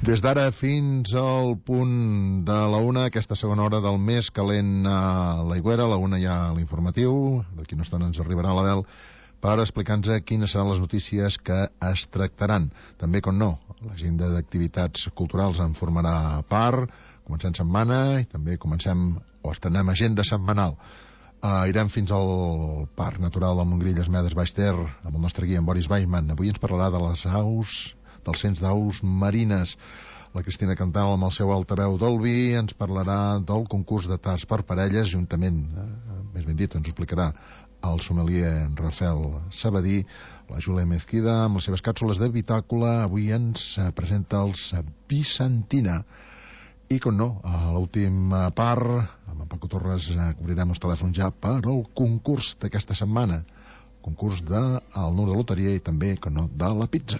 Des d'ara fins al punt de la una, aquesta segona hora del mes calent a l'Aigüera, a la una hi ha l'informatiu, d'aquí no estona ens arribarà l'Abel, per explicar-nos quines seran les notícies que es tractaran. També, com no, l'agenda d'activitats culturals en formarà part, comencem setmana i també comencem o estrenem agenda setmanal. Irem fins al Parc Natural del Montgrí, Medes Baix Ter, amb el nostre guia, en Boris Weiman. Avui ens parlarà de les aus, del cens d'aus marines. La Cristina Cantal, amb el seu altaveu Dolby, ens parlarà del concurs de tards per parelles, juntament, més ben dit, ens ho explicarà el sommelier Rafael Sabadí. La Júlia Mezquida, amb les seves càpsules de bitàcola, avui ens presenta els Bizantina. I, com no, a l'última part, amb en Paco Torres, obrirem els telèfons ja per al concurs d'aquesta setmana. Concurs del número de loteria i també, com no, de la pizza.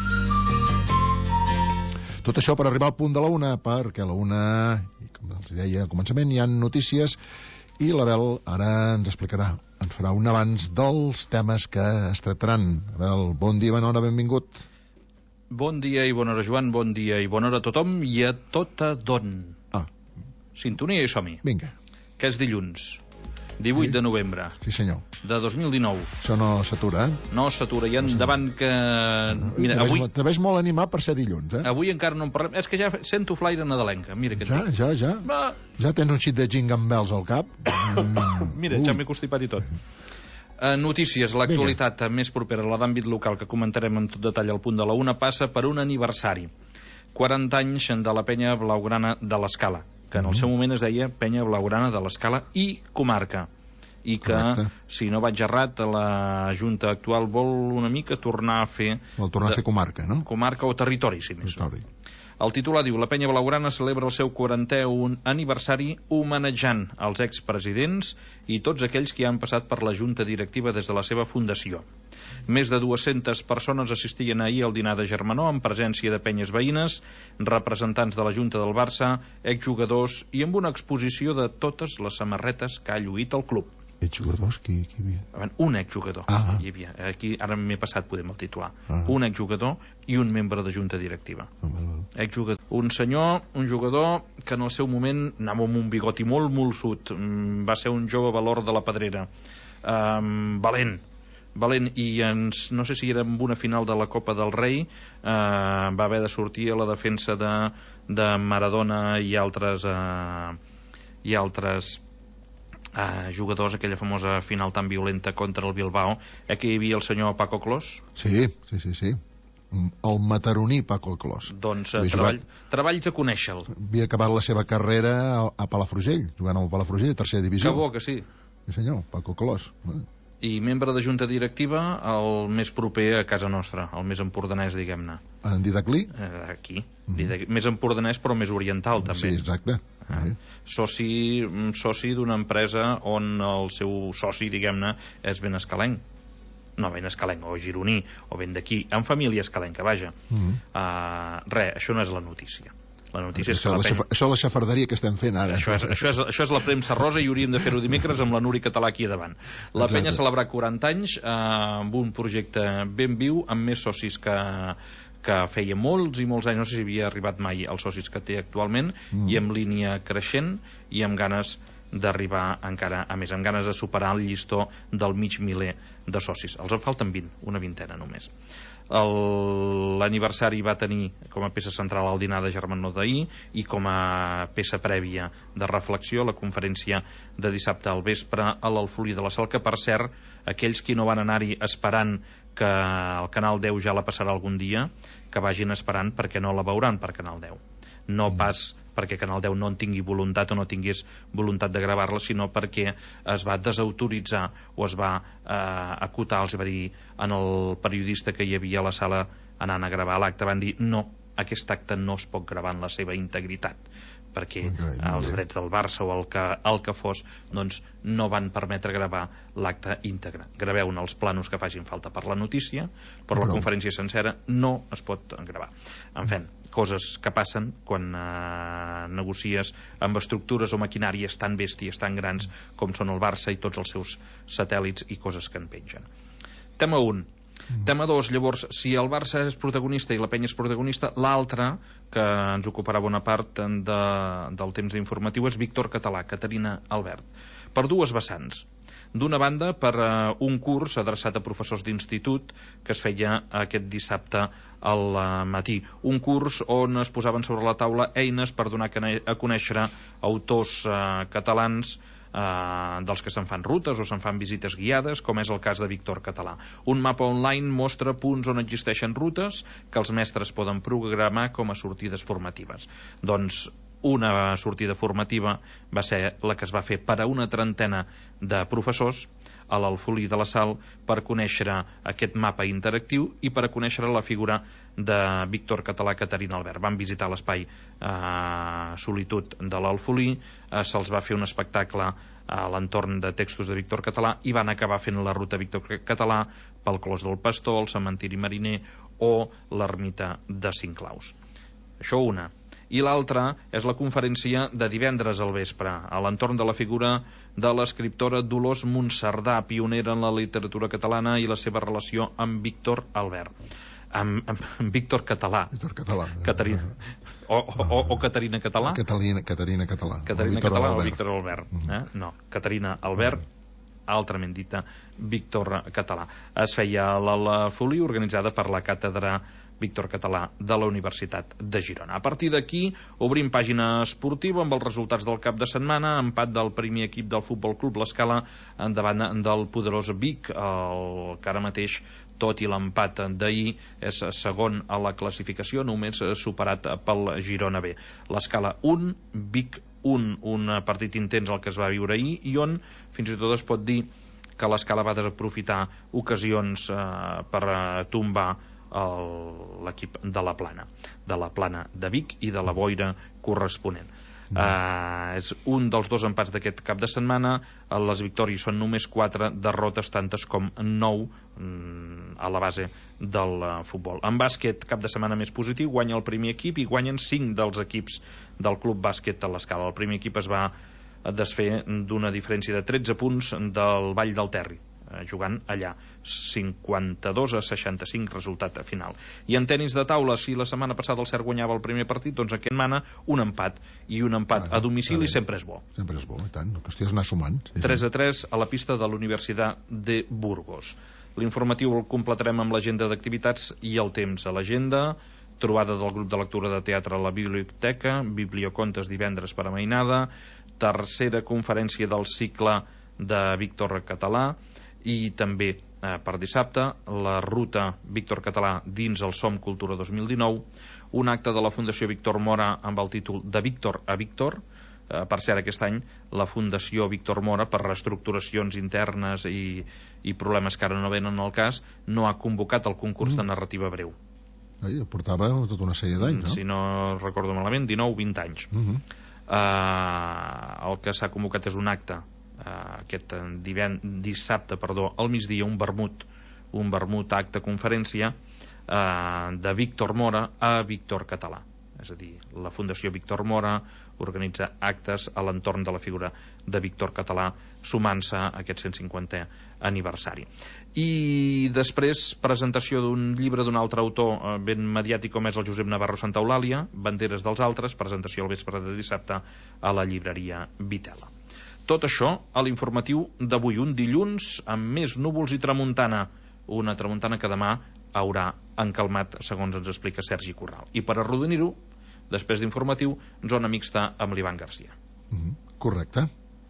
Tot això per arribar al punt de la una, perquè a la una, i com els deia al començament, hi ha notícies i l'Abel ara ens explicarà, ens farà un abans dels temes que es tractaran. Abel, bon dia, bona hora, benvingut. Bon dia i bona hora, Joan, bon dia i bona hora a tothom i a tota don. Sintonia i som-hi. Vinga. Que és dilluns, 18 de novembre. Sí, senyor. De 2019. Això no s'atura, No s'atura, i endavant que... Mira, avui... Te veig molt animat per ser dilluns, Avui encara no en parlem. És que ja sento flaire nadalenca, mira que Ja. Ja tens un xic de jingle bells al cap. Mira, ja m'he constipat i tot. Notícies, l'actualitat més propera, la d'àmbit local, que comentarem amb tot detall al punt de la una, passa per un aniversari. 40 anys de la penya blaugrana de l'Escala, que en el seu moment es deia penya blaugrana de l'Escala i comarca. I que, si no vaig errat, la Junta actual vol una mica tornar a fer... Vol tornar a fer comarca, no? Comarca o territori, si més no. El titular diu: la penya blaugrana celebra el seu 41è aniversari homenatjant els expresidents i tots aquells que han passat per la junta directiva des de la seva fundació. Més de 200 persones assistien ahir al dinar de Germanó en presència de penyes veïnes, representants de la junta del Barça, exjugadors i amb una exposició de totes les samarretes que ha lluït el club. Exjugadors? Qui hi havia? Un exjugador hi havia. Aquí ara m'he passat, podem el titular. Un exjugador i un membre de junta directiva. Exjugador. Un senyor, un jugador que en el seu moment anava amb un bigoti molt molsut, va ser un jove valor de la Pedrera, valent, i no sé si era en una final de la Copa del Rei, va haver de sortir a la defensa de Maradona i altres jugadors, aquella famosa final tan violenta contra el Bilbao. Aquí hi havia el senyor Paco Clos. Sí. El mataroní Paco Clos. Doncs treballs a conèixer-lo. Havia acabat la seva carrera a Palafrugell, jugant al Palafrugell, tercera divisió. Que bo que sí. Sí, senyor, Paco Clos. I membre de junta directiva, el més proper a casa nostra, el més empordanès, diguem-ne. En Didac Lee? Aquí. Més empordanès, però més oriental, també. Sí, exacte. Soci d'una empresa on el seu soci, diguem-ne, és ben escalenc. No, ben escalenc, o gironí, o ben d'aquí, en família escalenca, vaja. Això no és la notícia. La notícia és que això és la xafarderia que estem fent ara. Això és la premsa rosa i hauríem de fer-ho dimecres amb la Núria Català aquí davant. La penya ha celebrat 40 anys amb un projecte ben viu, amb més socis que feia molts i molts anys, no sé si havia arribat mai als socis que té actualment, i amb línia creixent i amb ganes d'arribar encara a més, amb ganes de superar el llistó del mig miler de socis. Els en falten 20, una vintena només. L'aniversari va tenir com a peça central el dinar de Germanó d'ahir i com a peça prèvia de reflexió la conferència de dissabte al vespre a l'Alfolí de la Sal, que per cert, aquells qui no van anar-hi esperant que el Canal 10 ja la passarà algun dia, que vagin esperant perquè no la veuran per Canal 10. No pas perquè Canal 10 no en tingui voluntat o no tingués voluntat de gravar-la, sinó perquè es va desautoritzar o es va acotar, els va dir en el periodista que hi havia a la sala anant a gravar l'acte, van dir no, aquest acte no es pot gravar en la seva integritat, perquè els drets del Barça o el que fos, doncs no van permetre gravar l'acte íntegre. Graveu-ne els planos que facin falta per la notícia, però la conferència sencera no es pot gravar. En fi, coses que passen quan negocies amb estructures o maquinàries tan bèsties, tan grans com són el Barça i tots els seus satèl·lits i coses que en pengen. Tema 1. Tema 2, llavors, si el Barça és protagonista i la Penya és protagonista, l'altre, que ens ocuparà bona part del temps informatiu, és Víctor Català, Caterina Albert. Per dues vessants. D'una banda, per un curs adreçat a professors d'institut que es feia aquest dissabte al matí. Un curs on es posaven sobre la taula eines per donar a conèixer autors catalans dels que se'n fan rutes o se'n fan visites guiades, com és el cas de Víctor Català. Un mapa online mostra punts on existeixen rutes que els mestres poden programar com a sortides formatives. Doncs una sortida formativa va ser la que es va fer per a una trentena de professors a l'Alfolí de la Sal per conèixer aquest mapa interactiu i per a conèixer la figura de Víctor Català, Caterina Albert. Van visitar l'espai Solitud de l'Alfolí, se'ls va fer un espectacle a l'entorn de textos de Víctor Català i van acabar fent la ruta Víctor Català pel Clos del Pastor, el cementiri mariner o l'ermita de Cinclaus. Això una. I l'altra és la conferència de divendres al vespre, a l'entorn de la figura de l'escriptora Dolors Monserdà, pionera en la literatura catalana, i la seva relació amb Víctor Albert. Amb Víctor Català. Víctor Català. Caterina. O Caterina Català? Caterina Català. Caterina Català o Víctor Albert. No, Caterina Albert, altrament dita Víctor Català. Es feia a l'Alfolí, organitzada per la càtedra Víctor Català de la Universitat de Girona. A partir d'aquí obrim pàgina esportiva amb els resultats del cap de setmana. Empat del primer equip del Futbol Club l'Escala davant del poderós Vic, el que ara mateix, tot i l'empat d'ahir, és segon a la classificació, només superat pel Girona B. L'Escala 1, Vic 1, un partit intens el que es va viure ahir i on fins i tot es pot dir que l'Escala va desaprofitar ocasions per tombar l'equip de la Plana de Vic i de la Boira corresponent. És un dels dos empats d'aquest cap de setmana. Les victòries són només 4, derrotes tantes com 9 a la base del futbol. En bàsquet, cap de setmana més positiu, guanya el primer equip i guanyen 5 dels equips del Club Bàsquet a l'Escala. El primer equip es va desfer d'una diferència de 13 punts del Vall del Terri, jugant allà, 52-65 resultat final. I en tenis de taula, si la setmana passada el Cert guanyava el primer partit, doncs aquest mana un empat, i un empat a domicili sempre és bo. Sempre és bo, i tant, la qüestió és anar sumant. 3-3 a la pista de l'Universitat de Burgos. L'informatiu el completarem amb l'agenda d'activitats i el temps. A l'agenda, trobada del grup de lectura de teatre a la biblioteca, bibliocontes divendres per a Mainada, tercera conferència del cicle de Víctor Català, i també per dissabte la ruta Víctor Català dins el Som Cultura 2019, un acte de la Fundació Víctor Mora amb el títol De Víctor a Víctor. Per cert, aquest any la Fundació Víctor Mora, per reestructuracions internes i problemes que ara no venen al cas, no ha convocat el concurs de narrativa breu. Portava tota una sèrie d'anys, no? Si no recordo malament, 19-20 anys. El que s'ha convocat és un acte aquest dissabte al migdia, un vermut acte conferència de Víctor Mora a Víctor Català. És a dir, la Fundació Víctor Mora organitza actes a l'entorn de la figura de Víctor Català, sumant-se a aquest 150è aniversari. I després, presentació d'un llibre d'un altre autor ben mediàtic com és el Josep Navarro Santa Eulàlia, Banderes dels altres, presentació al vespre de dissabte a la llibreria Vitela. Tot això a l'informatiu d'avui, un dilluns amb més núvols i tramuntana, una tramuntana que demà haurà encalmat, segons ens explica Sergi Corral. I per arrodonir-ho, després d'informatiu, zona mixta amb l'Ivan Garcia. Correcte.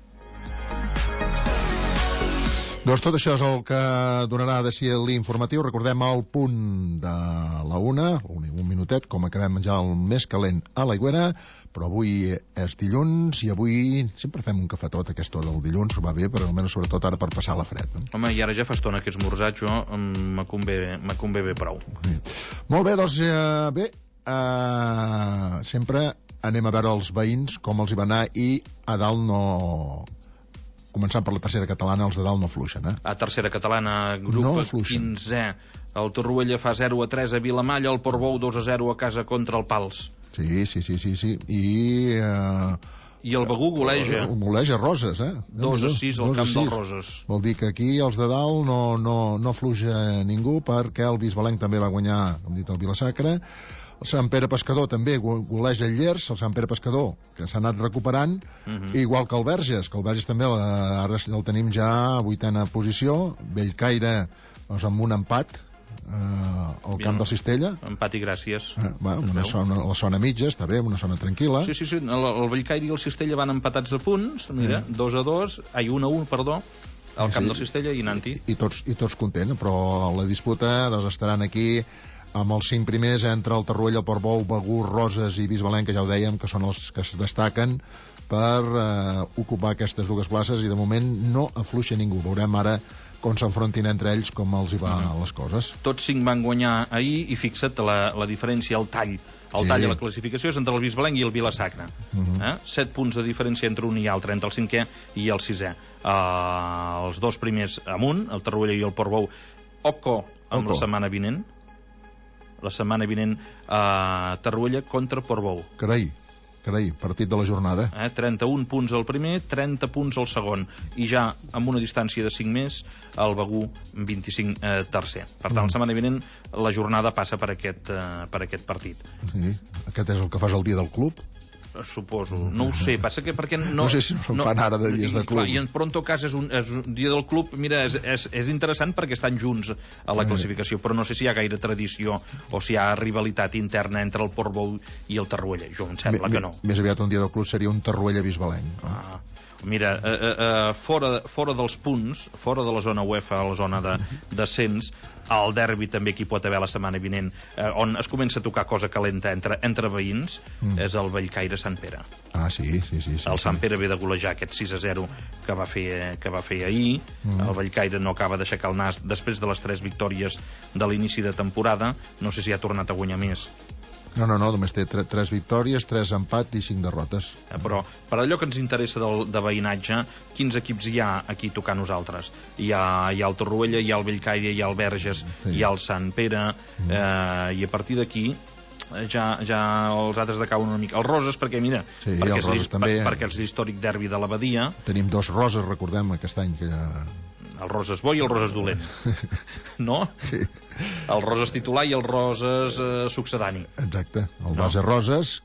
Doncs tot això és el que donarà de si l'informatiu. Recordem el punt de la 1, un minutet, com acabem menjar el més calent a l'Aigüera, però avui és dilluns i avui sempre fem un cafetot a aquesta hora del dilluns, va bé, però almenys sobretot ara per passar la fred. No? Home, i ara ja fa estona que és esmorzat, jo me convé bé prou. Molt bé, doncs sempre anem a veure els veïns com els hi va anar i a dalt no... Començant per la tercera catalana, els de dalt no fluixen, A tercera catalana, grup 15è. El Torroella fa 0-3 a Vilamalla, el Portbou 2-0 a casa contra el Pals. Sí. I el Begur goleja. Goleja Roses, 2-6 al camp del Roses. Vol dir que aquí els de dalt no afluja ningú, perquè el Bisbalenc també va guanyar, com dit, el Vila-sacra. El Sant Pere Pescador també goleja el Llers, el Sant Pere Pescador, que s'ha anat recuperant, igual que el Verges, també ara el tenim ja a 8a posició. Bellcaire, doncs, amb un empat al camp del Cistella. Empat i gràcies. La zona mitja, està bé, una zona tranquil·la. Sí, el Bellcaire i el Cistella van empatats a punts, mira, 2-2, 1-1, perdó, al camp del Cistella i Nanti. I tots contents, però la disputa estaran aquí amb els 5 primers entre el Tarruella, el Portbou, Begur, Roses i Bisbalenc, que ja ho dèiem, que són els que es destaquen per ocupar aquestes dues places, i de moment no afluixa ningú. Veurem ara com s'enfrontin entre ells, com els hi va les coses. Tots 5 van guanyar ahir, i fixa't la diferència, el tall a la classificació és entre el Bisbalenc i el Vila-sacra. 7 punts de diferència entre un i altre, entre el 5è i el 6è. Els dos primers amunt, el Tarruella i el Portbou. Oco amb la setmana vinent. La setmana vinent Tarruella contra Portbou. Carai, partit de la jornada. 31 punts al primer, 30 punts al segon, i ja amb una distància de 5 més el Begur 25 tercer. Per tant, la setmana vinent la jornada passa per aquest partit. Sí, aquest és el que fas el dia del club? Suposo, no ho sé, passa que perquè no sé si no fan ara de dies de club. Però en tot cas és un dia del club, mira, és interessant perquè estan junts a la classificació, però no sé si hi ha gaire tradició o si hi ha rivalitat interna entre el Portbou i el Tarruella. Jo em sembla que no. Més aviat un dia del club seria un Tarruella-Bisbalenc. Mira, fora dels punts, fora de la zona UEFA, a la zona de descens, el derbi també que hi pot haver la setmana vinent, on es comença a tocar cosa calenta entre veïns, és el Bellcaire-Sant Pere. Sí. El Sant Pere ve de golejar aquest 6-0 que va fer ahir. El Bellcaire no acaba d'aixecar el nas després de les 3 victòries de l'inici de temporada. No sé si ha tornat a guanyar més. No, només té 3 victòries, 3 empats i 5 derrotes. Però per allò que ens interessa de veïnatge, quins equips hi ha aquí a tocar nosaltres? Hi ha el Torroella, hi ha el Bellcaire, hi ha el Verges, hi ha el Sant Pere, i a partir d'aquí ja els altres decauen una mica. Els Roses, perquè mira, perquè és l'històric derbi de l'Abadia. Tenim 2 Roses, recordem, aquest any que el Roses bo i el Roses dolent, no? Sí. El Roses titular i el Roses succedani. Exacte, el base Roses,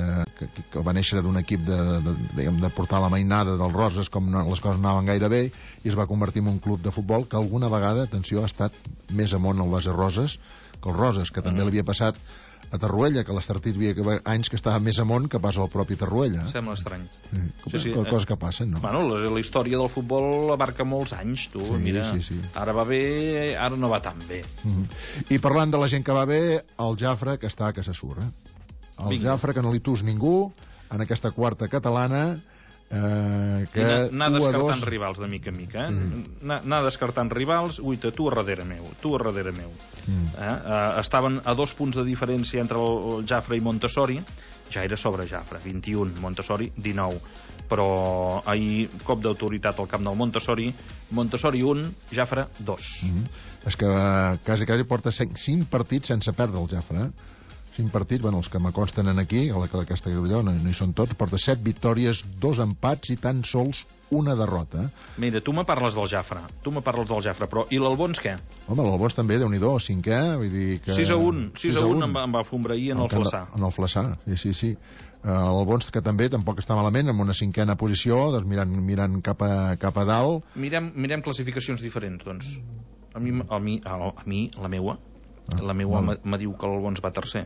que va néixer d'un equip de portar la mainada del Roses, com les coses anaven gaire bé, i es va convertir en un club de futbol que alguna vegada, atenció, ha estat més amunt el base Roses que el Roses, que també l'havia passat a Tarruella, que l'Estartit havia anys que estava més amunt que pas al propi Tarruella. Sembla estrany. Sí. Coses que passen, no? Bueno, la història del futbol abarca molts anys, tu. Mira, ara va bé, ara no va tan bé. I parlant de la gent que va bé, el Jafre, que està a casa surra. El Jafre, que no li tus ningú, en aquesta quarta catalana, que anar descartant rivals de mica en mica, anar descartant rivals. Ui, tu a darrere meu. Estaven a 2 punts de diferència entre el Jafre i Montessori. Ja era sobre Jafre, 21, Montessori 19, però ahir cop d'autoritat al camp del Montessori 1, Jafre 2. És que quasi porta 5 partits sense perdre el Jafre, 5 partits, els que me consten aquí, aquesta d'allò, no hi són tots, porta 7 victòries, 2 empats i tan sols una derrota. Mira, tu me parles del Jafre, però i l'Albons què? Home, l'Albons també, Déu-n'hi-do, 5è, vull dir que... 6-1 em va fombrar ahir en el Flaçà. En el Flaçà, sí. L'Albons, que també tampoc està malament, amb una 5a posició, doncs mirant cap a dalt. Mirem classificacions diferents, doncs. A mi, la meua me diu que l'Albons va tercer.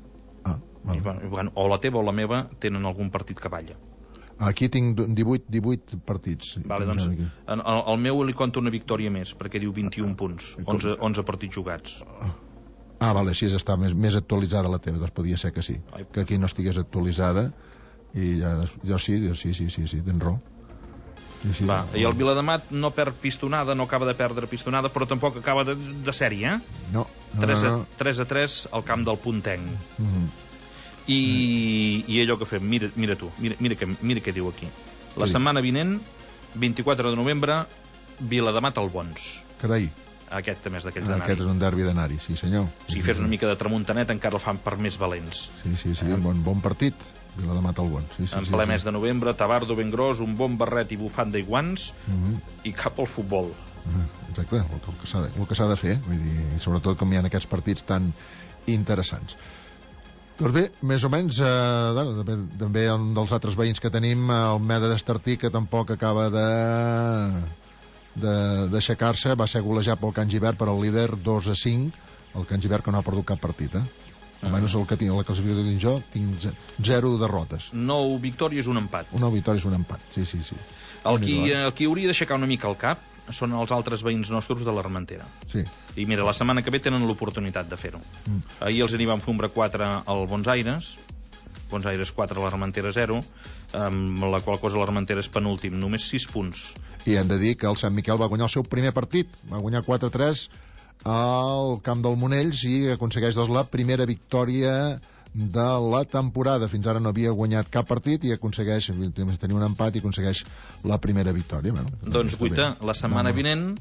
O la teva o la meva tenen algun partit que balla. Aquí tinc 18 partits. Vale, doncs al meu li conta una victòria més, perquè diu 21 punts, 11 partits jugats. Vale, si està més actualitzada la teva, doncs podia ser que sí. Que aquí no estigués actualitzada, i jo sí, tens raó. I el Viladamat no perd pistonada, no acaba de perdre pistonada, però tampoc acaba de sèrie, No. 3-3 al camp del Puntenc. I allò que fem, mira tu, mira què diu aquí. La setmana vinent, 24 de novembre, Viladamat Albons. Carai. Aquest també és d'aquells d'anar-hi. Aquest és un derbi d'anar-hi, sí senyor. Si fes una mica de tramuntanet encara el fan per més valents. Sí, bon partit, Vilademat al Bon. En ple mes de novembre, tabardo ben gros, un bon barret i bufanda i guants, i cap al futbol. Exacte, el que s'ha de fer, vull dir, sobretot com hi ha aquests partits tan interessants. Doncs bé, més o menys, també un dels altres veïns que tenim, el Meda d'Estartí, que tampoc acaba d'aixecar-se, va ser golejat pel Can Gibert per al líder 2-5, el Can Gibert que no ha perdut cap partit, almenys el que tinc, la classificació que tinc jo, tinc 0 derrotes. 9 victòries, un empat. 9 victòries, un empat, sí. El qui hauria d'aixecar una mica el cap són els altres veïns nostres de l'Armentera. Sí. I mira, la setmana que ve tenen l'oportunitat de fer-ho. Ahir els n'hi van fer un 4 al Bons Aires 4, l'Armentera 0, amb la qual cosa l'Armentera és penúltim, només 6 punts. I hem de dir que el Sant Miquel va guanyar el seu primer partit, va guanyar 4-3 al camp del Monells i aconsegueix la primera victòria de la temporada. Fins ara no havia guanyat cap partit i aconsegueix tenir un empat i aconsegueix la primera victòria. Doncs guaita, la setmana vinent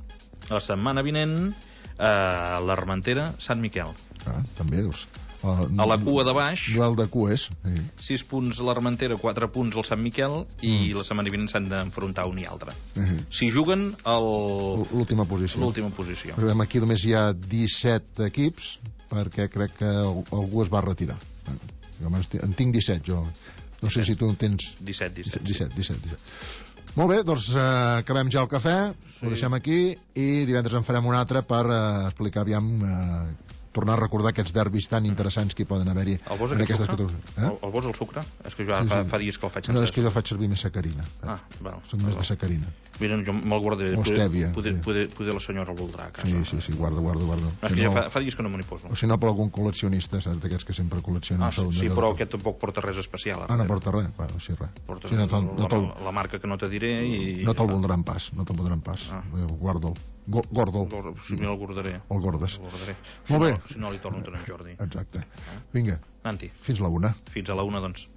l'Armentera Sant Miquel. També, doncs. A la cua de baix, duel de cues, 6 punts l'Armentera, 4 punts el Sant Miquel, i la setmana vinent s'han d'enfrontar un i altre. Si juguen l'última posició. Aquí només hi ha 17 equips, perquè crec que algú es va retirar. En tinc 17, jo. No sé si tu en tens... 17. Molt bé, doncs acabem ja el cafè, ho deixem aquí, i divendres en farem un altre per explicar, tornar a recordar aquests derbis tan interessants que hi poden haver-hi en aquestes categories. El vols el sucre? És que jo fa dies que el faig sense. No, és que jo faig servir més sacarina. Soc més de sacarina. Mira, jo me'l guardaré. O estèvia. Poder la senyora el voldrà a casa. Sí, guarda. És que ja fa dies que no me n'hi poso. O si no, per algun col·leccionista, saps, d'aquests que sempre col·leccionen. Sí, però aquest tampoc porta res especial. No porta res? Bueno, sí, res. La marca que no te diré i... No te'l voldran pas. Guarda'l. Gorda'l. Sí, el guardaré. El gordes. Molt bé. Si no, li torno a en Jordi. Exacte. Vinga, Nanti. Fins la 1. Fins a la 1, doncs.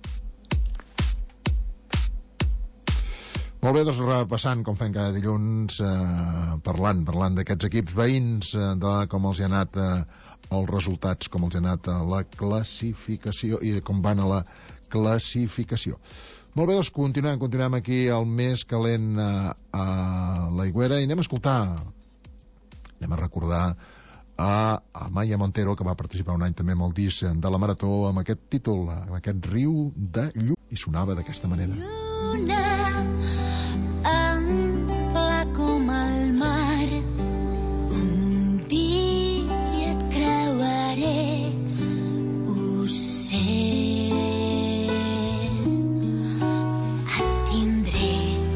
Molt bé, doncs repassant, com fem cada dilluns, parlant d'aquests equips veïns, de com els hi ha anat els resultats, com els hi ha anat la classificació i com van a la classificació. Molt bé, doncs continuem aquí al més calent a l'Aigüera i anem a recordar a Maia Montero, que va participar un any també amb el disc de la Marató, amb aquest títol, amb aquest Riu de Llum, i sonava d'aquesta manera. Lluna ampla com el mar, un dia et creuaré, ho sé. Et tindré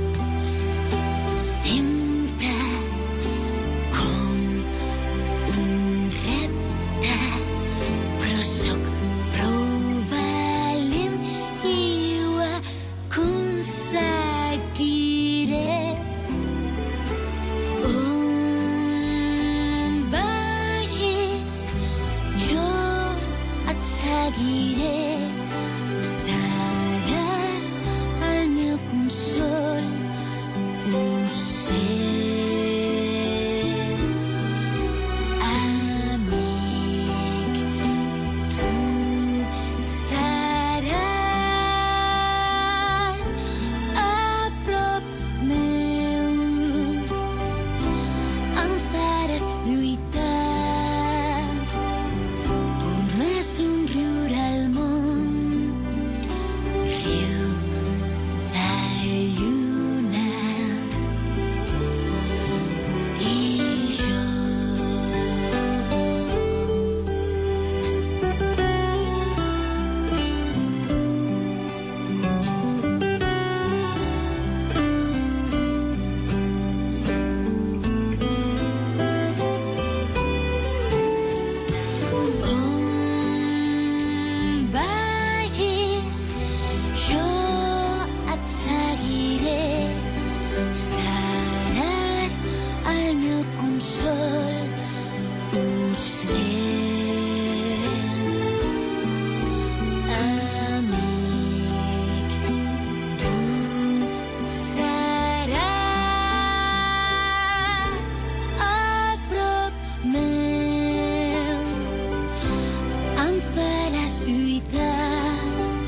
sempre com un repte, però sóc prou valent i ho aconseguiré. On vagis, jo et seguiré. Seràs el meu consol, ho sé. Amic, tu seràs a prop meu. Em faràs lluitar, tornar a somriure al món. Riu de lluna, lluitar,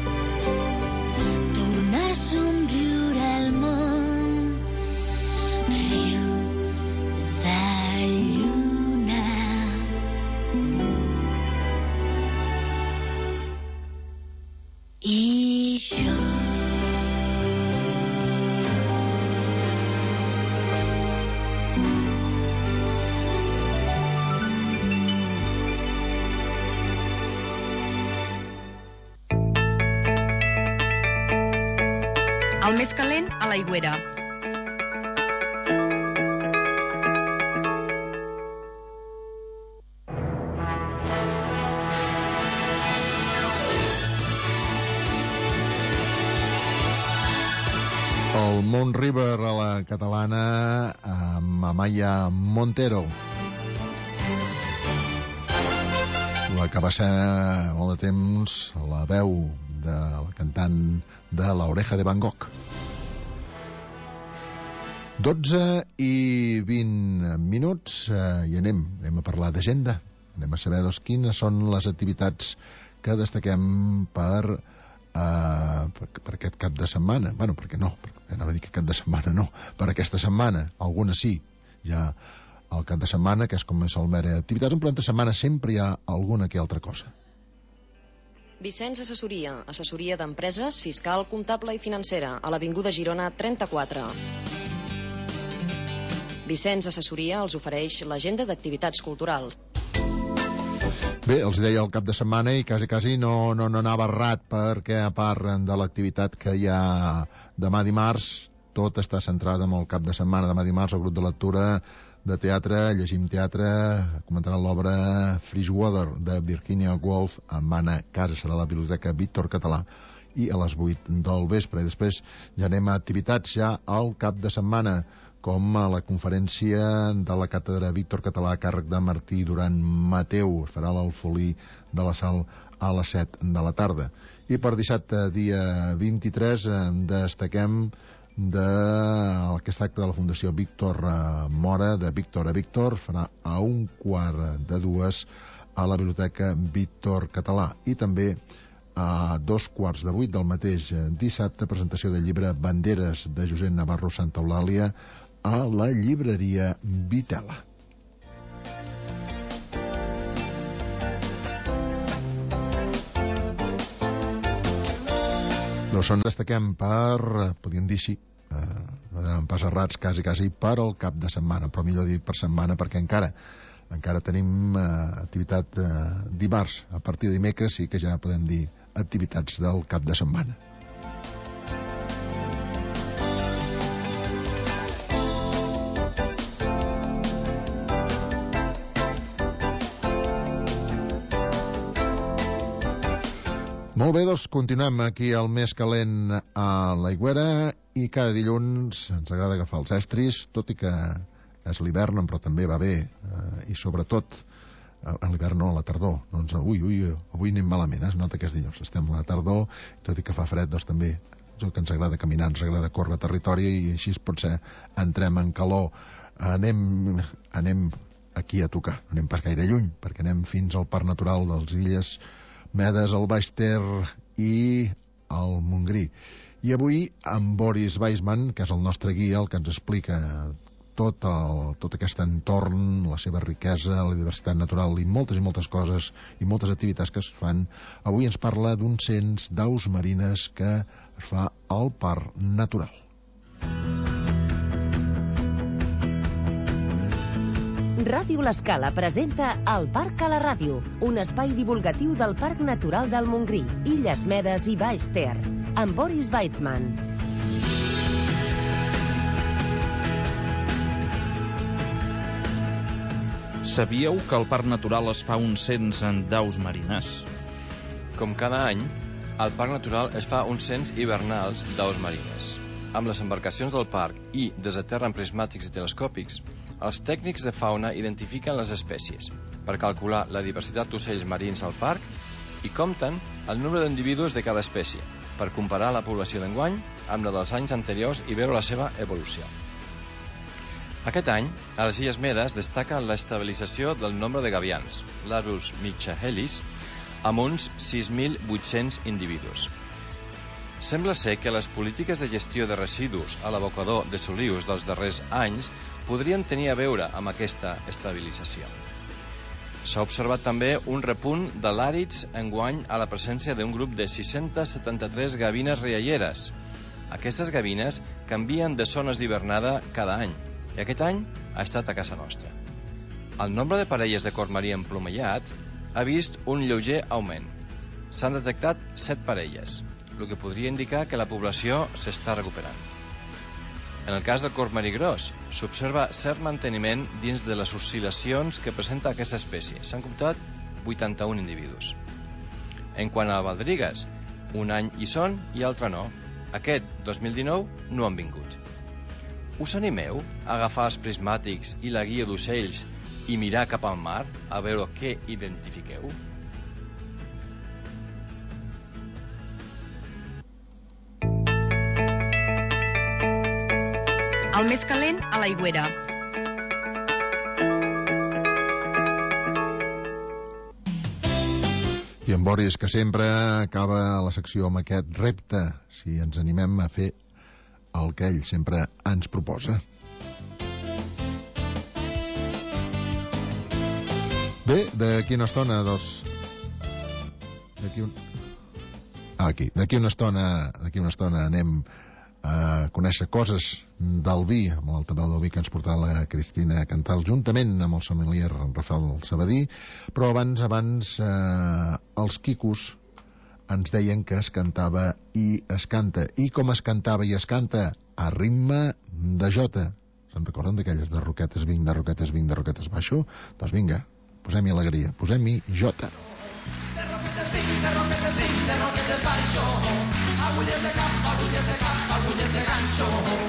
torna a somriure al món, riu de lluna. I jo El més calent a l'Aigüera. El Mont River a la catalana amb Amaya Montero, la que va ser molt de temps la veu de la cantant de La Oreja de Van Gogh. 12 i 20 minuts i anem a parlar d'agenda. Anem a saber quines són les activitats que destaquem per aquest cap de setmana. Bueno, perquè no, anava a dir que cap de setmana no, per aquesta setmana, algunes sí, ja el cap de setmana, que és com és el mera activitats, en planta setmana sempre hi ha alguna que altra cosa. Vicenç Assessoria, assessoria d'empreses, fiscal, comptable i financera, a l'Avinguda Girona 34. Vicenç Assessoria els ofereix l'agenda d'activitats culturals. Bé, els deia el cap de setmana i quasi no anava errat, perquè a part de l'activitat que hi ha demà dimarts, tot està centrat en el cap de setmana. Demà dimarts el grup de lectura de teatre, llegim teatre, comentaran l'obra Freshwater de Virginia Woolf amb Anna Casa, serà a la Biblioteca Víctor Català, i a les 8 del vespre. I després ja anem a activitats ja al cap de setmana, com a la conferència de la càtedra Víctor Català a càrrec de Martí Duran Mateu. Es farà l'Alfolí de la Sal a les 7 de la tarda. I per dissabte, dia 23, destaquem d'aquest acte de la Fundació Víctor Mora, de Víctor a Víctor, farà a 1:45 a la Biblioteca Víctor Català. I també a 7:15 del mateix dissabte, presentació del llibre Banderes de Josep Navarro Santa Eulàlia a la llibreria Vitela. Doncs són destaquem per, podríem dir així, no anem pas errats, quasi per al cap de setmana, però millor dir per setmana, perquè encara tenim activitat dimarts. A partir de dimecres sí que ja podem dir activitats del cap de setmana. Molt bé, doncs continuem aquí al més calent a l'Aigüera i cada dilluns ens agrada agafar els estris, tot i que és l'hivern, però també va bé, i sobretot a l'hivern no, a la tardor. Doncs avui anem malament, es nota que és dilluns, estem a la tardor, tot i que fa fred, doncs també és el que ens agrada caminar, ens agrada córrer territori i així potser entrem en calor. Anem aquí a tocar, no anem pas gaire lluny, perquè anem fins al Parc Natural dels Illes Medes, el Baix Ter i el Montgrí. I avui amb Boris Weissman, que és el nostre guia, el que ens explica tot aquest entorn, la seva riquesa, la diversitat natural i moltes coses i moltes activitats que es fan. Avui ens parla d'un cens d'aus marines que es fa al Parc Natural. Ràdio L'Escala presenta El Parc a la Ràdio, un espai divulgatiu del Parc Natural del Montgrí, Illes Medes i Baix Ter, amb Boris Weissman. Sabíeu que al Parc Natural es fa un cens d'aus marines? Com cada any, al Parc Natural es fa un cens hivernals d'aus marines. Amb les embarcacions del parc i des de terra amb prismàtics i telescòpics, els tècnics de fauna identifiquen les espècies per calcular la diversitat d'ocells marins al parc i compten el número d'individus de cada espècie per comparar la població d'enguany amb la dels anys anteriors i veure la seva evolució. Aquest any, a les Illes Medes destaca l'estabilització del nombre de gavians, l'Arus michaelis, amb uns 6.800 individus. Sembla ser que les polítiques de gestió de residus a l'abocador de Solius dels darrers anys podrien tenir a veure amb aquesta estabilització. S'ha observat també un repunt de làrids enguany a la presència d'un grup de 673 gavines rialleres. Aquestes gavines canvien de zones d'hivernada cada any, i aquest any ha estat a casa nostra. El nombre de parelles de cormarí emplomellat ha vist un lleuger augment. S'han detectat 7 parelles, el que podria indicar que la població s'està recuperant. En el cas del cormarí gros, s'observa cert manteniment dins de les oscil·lacions que presenta aquesta espècie. S'han comptat 81 individus. En quant a baldrigues, un any hi són i altre no. Aquest 2019 no han vingut. Us animeu a agafar els prismàtics i la guia d'ocells i mirar cap al mar a veure què identifiqueu? El més calent a l'Aigüera. I en Boris, que sempre acaba la secció amb aquest repte, si ens animem a fer el que ell sempre ens proposa. Bé, d'aquí una estona, d'aquí una estona anem a conèixer coses del vi, amb l'altaveu del vi que ens portarà la Cristina Cantal, juntament amb el sommelier Rafael Sabadí. Però abans els quicos ens deien que es cantava i es canta. I com es cantava i es canta? A ritme de jota. Se'n recorden d'aquelles de roquetes vinc, de roquetes vinc, de roquetes baixo? Doncs vinga, posem-hi alegria, posem-hi jota. De roquetes vinc, de roquetes vinc, de roquetes baixo, agulles de cap, agulles de cap, agulles de ganxo.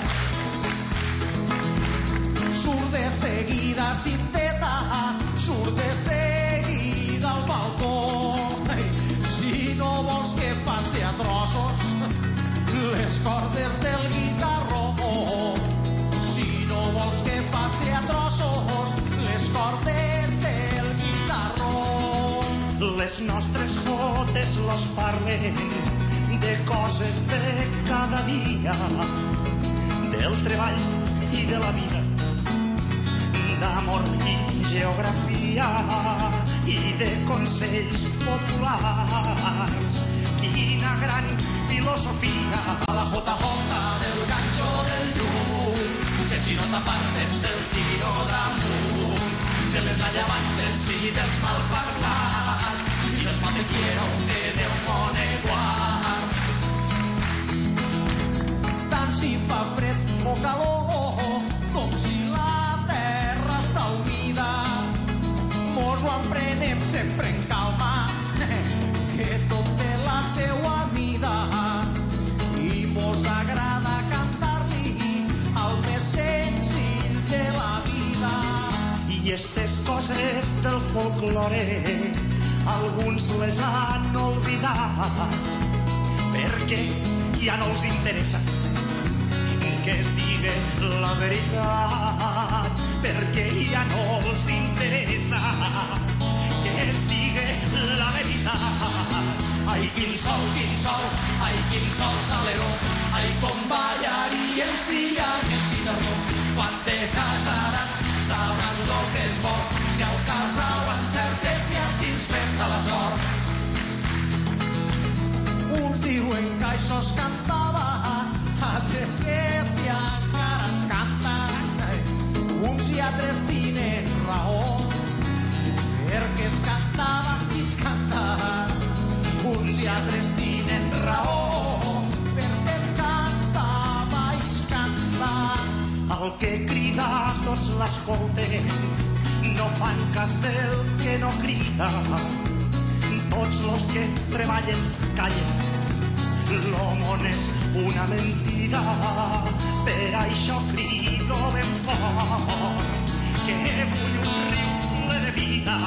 Surt de seguida sin teta, surt de seguida al balcó. Si no vols que passi a trossos les cordes del guitarró, si no vols que passi a trossos les cordes del guitarró. Les nostres jotes los parlen de coses de cada dia, del treball i de la vida, d'amor i geografia i de consells populars. Quina gran filosofia! A la jota del ganxo del llum, que si no t'apartes del tiro damunt, de les allavances i dels malparlats, i del no te quiero que Déu mone guard. Tant si fa fred o calor, com si la terra està humida, mos ho emprenem sempre en calma, que tot té la seua mida, i mos agrada cantar-li al més senzill de la vida. I estes coses del folklore alguns les han oblidat, perquè ja no els interessa que es digui la veritat, perquè ja no els interessa que es digui la veritat. Ai, quin sol, ai, quin sol saleró, ai, com ballaríem si hi hagués guitarró. Quan te casaràs sabràs lo que és bo, si al casal ho encertes i a dins fem de la sort. Uns diuen que això es cantava, altres que si encara es canta, uns i altres tenen raó, perquè es cantava i es canta. Uns i altres tenen raó, perquè es cantava i es canta. El que crida tots l'escolten, no fan cas del que no crida. Tots los que treballen callen, lo món és una mentida. Per això crido ben fort, que vull un riu ple de vida.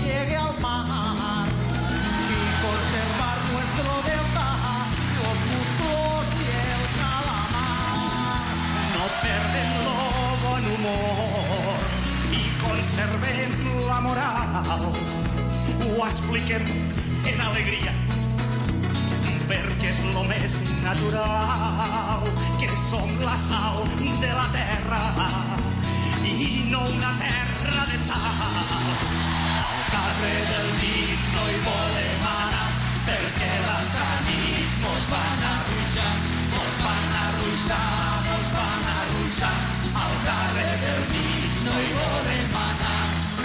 llegue al mar y conservar nuestro delta, los muslos y el calamar. No perden lo bon humor i conservem la moral. Ho expliquem en alegria perquè és lo més natural, que som la sal de la terra i no una terra de sal. Al carrer del Mig no hi volem anar perquè l'altra nit mos van arruixar, mos van arruixar, mos van arruixar. Al carrer del Mig no hi volem anar.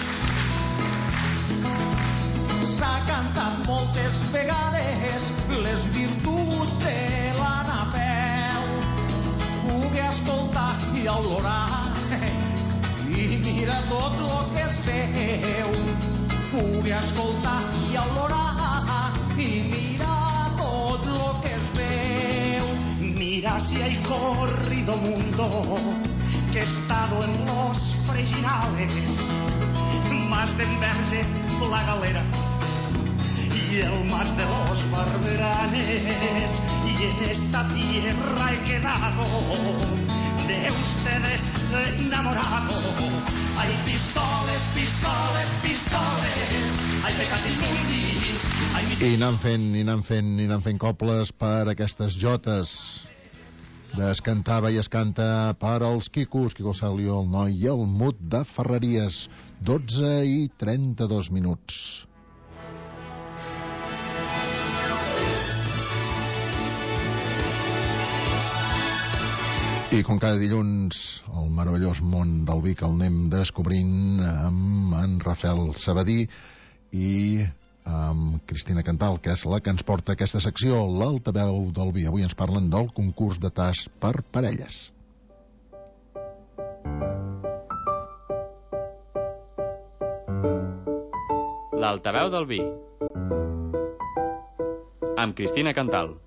S'ha cantat moltes vegades les virtuts de la Napeu. Pugui escoltar i olorar i mira tot lo que es veu. Pugui escoltar i olorar i mira tot lo que es veu. Mira si hay corrido mundo que he estado en los freginales, más de enverge la galera y el más de los barberanes, y en esta tierra he quedado de ustedes enamorado. Hay pistoles, pistoles, pistoles, hay pecatis mundis, hay... I anant fent cobles per aquestes jotes. Es cantava i es canta per als Quicos, Quico Salio, el noi i el Mut de Ferreries. 12:32 minuts. I com cada dilluns, el meravellós món del vi que el anem descobrint amb en Rafael Sabadí i amb Cristina Cantal, que és la que ens porta aquesta secció, l'altaveu del vi. Avui ens parlen del concurs de tas per parelles. L'altaveu del vi amb Cristina Cantal.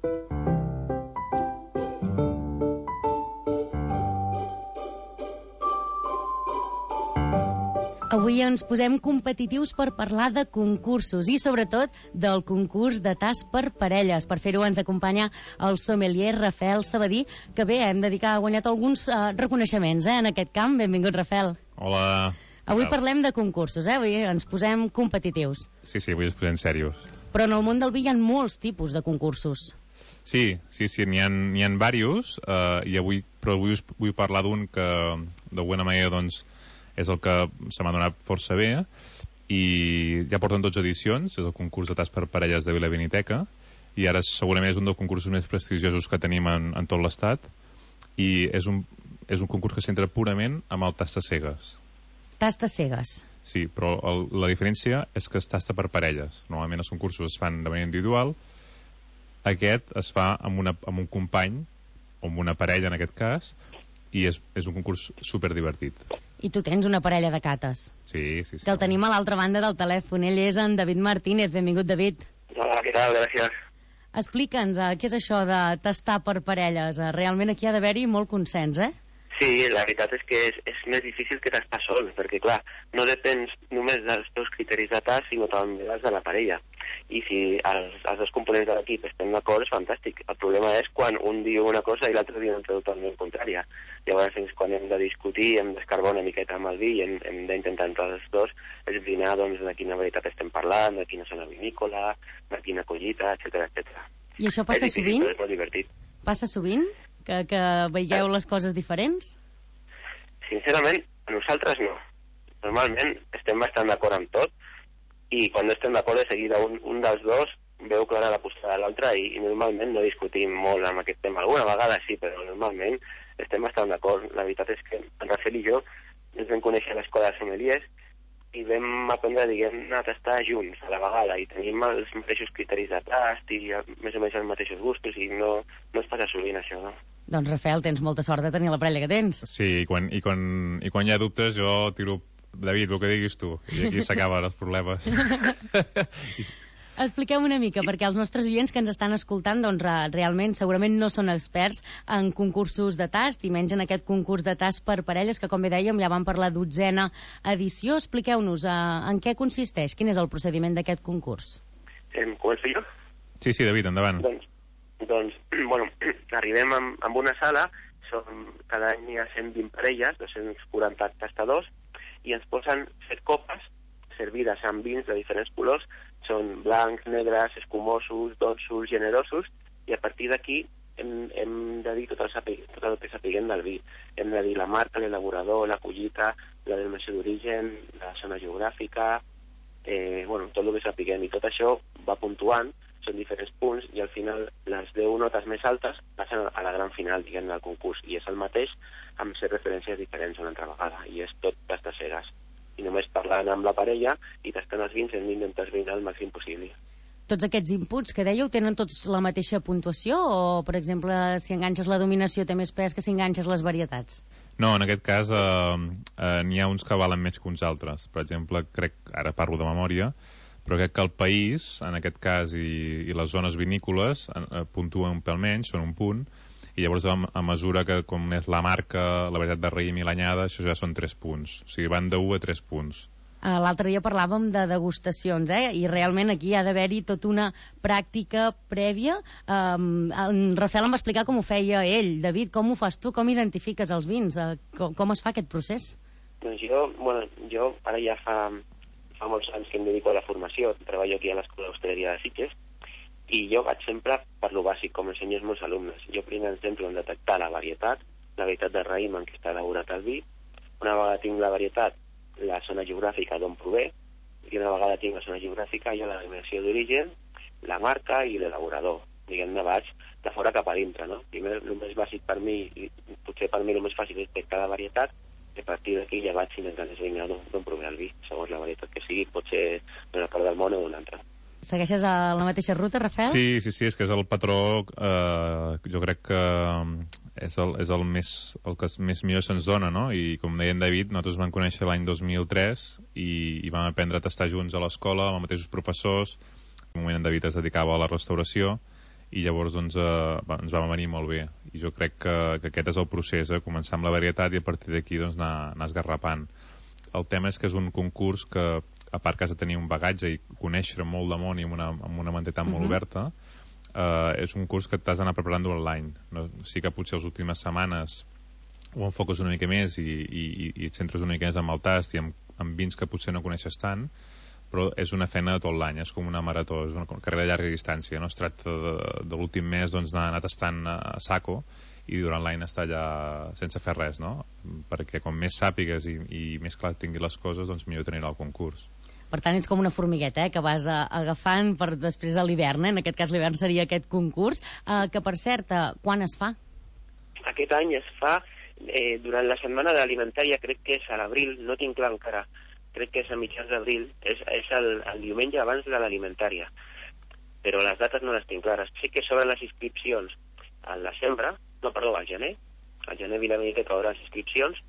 Avui ens posem competitius per parlar de concursos i, sobretot, del concurs de tas per parelles. Per fer-ho ens acompanya el sommelier Rafael Sabadí, que bé, hem de dir que ha guanyat alguns reconeixements en aquest camp. Benvingut, Rafael. Hola. Avui parlem de concursos, avui ens posem competitius. Sí, avui ens posem serios. Però en el món del vi hi ha molts tipus de concursos. Sí, n'hi ha diversos, i avui vull parlar d'un que, d'alguna manera, doncs, és el que se m'ha donat força bé, i ja porten 12 edicions, és el concurs de tas per parelles de Vila Viniteca, i ara segurament és un dels concursos més prestigiosos que tenim en tot l'estat, i és un concurs que s'entra purament amb el tasta cegues. Tasta cegues. Sí, però la diferència és que es tasta per parelles. Normalment els concursos es fan de manera individual, aquest es fa amb un company, o amb una parella en aquest cas, i és un concurs superdivertit. I tu tens una parella de cates. Sí. Que el tenim a l'altra banda del telèfon. Ell és en David Martínez. Benvingut, David. Hola, què tal? Gràcies. Explica'ns, què és això de tastar per parelles? Realment aquí ha d'haver-hi molt consens, eh? Sí, la veritat és que és més difícil que tastar sol, perquè, clar, no depens només dels teus criteris de tas, sinó també dels de la parella. I si els dos components de l'equip estem d'acord, és fantàstic. El problema és quan un diu una cosa i l'altre diu una totalment contrària. Llavors és quan hem de discutir, hem d'escarbar una miqueta amb el vi i hem d'intentar entre els dos esbrinar doncs, de quina veritat estem parlant, de quina zona vinícola, de quina collita, etc. I això passa sovint? És molt divertit. Passa sovint? Que veieu les coses diferents? Sincerament, a nosaltres no. Normalment estem bastant d'acord amb tot, i quan no estem d'acord de seguida un dels dos veu clara la postura de l'altre i normalment no discutim molt amb aquest tema. Alguna vegada sí, però normalment estem bastant d'acord. La veritat és que en Rafael i jo ens vam conèixer a l'escola de sommeliers i vam aprendre, diguem, a tastar junts a la vegada i tenim els mateixos criteris de tast i més o menys els mateixos gustos i no es passa sovint això, no? Doncs, Rafael, tens molta sort de tenir la parella que tens. Sí, i quan hi ha dubtes jo tiro, David, el que diguis tu, i aquí s'acaben els problemes. Expliqueu una mica, perquè els nostres oients que ens estan escoltant, doncs realment segurament no són experts en concursos de tast, i menys en aquest concurs de tast per parelles, que com bé dèiem ja van per la 12a edició. Expliqueu-nos en què consisteix, quin és el procediment d'aquest concurs. Començo jo? Sí, David, endavant. Doncs bueno, arribem amb una sala, cada any hi ha 120 parelles, 240 tastadors, i ens posen 7 copes servides amb vins de diferents colors, són blancs, negres, escumosos, dolços, generosos, i a partir d'aquí hem de dir tot el que sapiguem del vi. Hem de dir la marca, l'elaborador, la collita, la denominació d'origen, la zona geogràfica, tot el que sapiguem, i tot això va puntuant, són diferents punts, i al final les 10 notes més altes passen a la gran final, diguem, del concurs, i és el mateix amb 7 referències diferents una altra vegada, i és tot tastar cegues. I només parlant amb la parella i tastant els vins hem d'intentar esbrinar el màxim possible. Tots aquests inputs que dèieu tenen tots la mateixa puntuació, o, per exemple, si enganxes la dominació té més pes que si enganxes les varietats? No, en aquest cas n'hi ha uns que valen més que uns altres. Per exemple, ara parlo de memòria, però crec que el país, en aquest cas, i les zones vinícoles puntuen un pèl menys, són un punt, i llavors a mesura que com és la marca, la varietat de raïm i l'anyada, això ja són 3 punts. O sigui, van de 1 a 3 punts. L'altre dia parlàvem de degustacions, i realment aquí ha d'haver-hi tota una pràctica prèvia. En Rafael em va explicar com ho feia ell. David, com ho fas tu? Com identifiques els vins? Com es fa aquest procés? Doncs jo ara ja fa molts anys que em dedico a la formació, treballo aquí a l'Escola d'Hostaleria de Sitges, i jo vaig sempre per lo bàsic, com ensenyo als meus alumnes. Jo primer exemple en detectar la varietat de raïm en què està elaborat el vi. Una vegada tinc la varietat, la zona geogràfica d'on prové, i una vegada tinc la zona geogràfica hi ha la denominació d'origen, la marca i l'elaborador. Diguem-ne, vaig de fora cap a dintre, no? Primer, el més bàsic per mi, i potser per mi el més fàcil és detectar la varietat, i a partir d'aquí ja vaig intentant esbrinar d'on prové el vi, segons la varietat que sigui, pot ser d'una part del món o d'una altra. Segueixes a la mateixa ruta, Rafael? Sí, és que és el patró, jo crec que és el que més millor se'ns dona, no? I com deia en David, nosaltres vam conèixer l'any 2003 i vam aprendre a tastar junts a l'escola, amb els mateixos professors. En un moment en David es dedicava a la restauració i llavors doncs, ens va venir molt bé. I jo crec que aquest és el procés, començar amb la varietat i a partir d'aquí doncs, anar esgarrapant. El tema és que és un concurs que, a part que has de tenir un bagatge i conèixer molt de món i amb una mentalitat molt oberta, és un curs que t'has d'anar preparant durant l'any. Sí que potser les últimes setmanes ho enfoques una mica més i et centres una mica més amb el tast i amb vins que potser no coneixes tant, però és una feina de tot l'any, és com una marató, és una carrera de llarga distància, no es tracta de l'últim mes doncs, anar tastant a saco i durant l'any estar allà sense fer res, no? Perquè com més sàpigues i més clar tinguis les coses, doncs millor tenir el concurs. Per tant, ets com una formigueta, que vas agafant per després a l'hivern, en aquest cas l'hivern seria aquest concurs, que per cert, quan es fa? Aquest any es fa durant la setmana de l'alimentària, crec que és a l'abril, no tinc clar encara, crec que és a mitjans d'abril, és el diumenge abans de l'alimentària, però les dates no les tinc clares. Sé que s'obren les inscripcions al desembre, al gener. Al gener vine a venir que haurà les inscripcions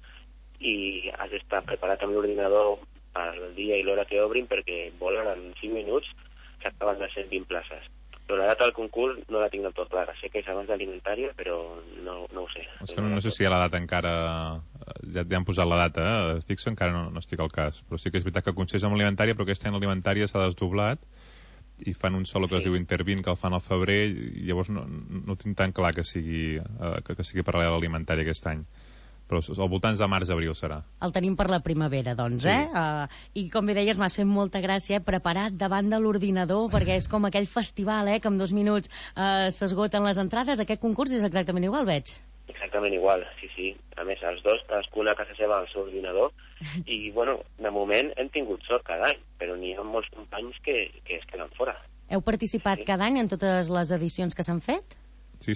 i has d'estar preparat amb l'ordinador el dia i l'hora que obrin perquè volen en 5 minuts s'acaben de 120 places. Però la data del concurs no la tinc del tot clara. Sé que és abans d'alimentària, però no ho sé. És que no sé si hi ha la data encara... Ja han posat la data, fixa, encara no estic al cas. Però sí que és veritat que consisteix en alimentària, però aquest any l'alimentària s'ha desdoblat i fan un solo que es diu Intervin, que el fan al febrer, i llavors no tinc tan clar que sigui paral·lel a l'alimentària aquest any. Però al voltants de març-abril serà. El tenim per la primavera, doncs, sí. I com bé deies, m'has fet molta gràcia, preparat davant de l'ordinador, perquè és com aquell festival, que en 2 minuts s'esgoten les entrades. Aquest concurs és exactament igual, veig. Exactament igual, sí. A més, els dos, cadascuna a casa seva al seu ordinador, i, de moment hem tingut sort cada any, però n'hi ha molts companys que es queden fora. Heu participat cada any en totes les edicions que s'han fet? Sí.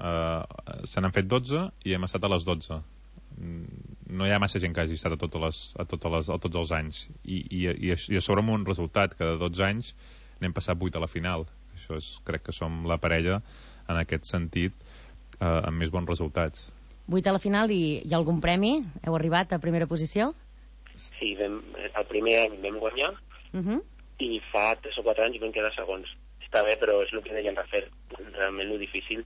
Se n'han fet 12 i hem estat a les 12. No hi ha massa gent que hagi estat a tots els anys. I a sobre amb un resultat, que de 12 anys n'hem passat 8 a la final. Això crec que som la parella, en aquest sentit, amb més bons resultats. 8 a la final i hi ha algun premi? Heu arribat a primera posició? Sí, el primer vam guanyar i fa 3 o 4 anys vam quedar segons. Està bé, però és el que deia en Rafael, realment el difícil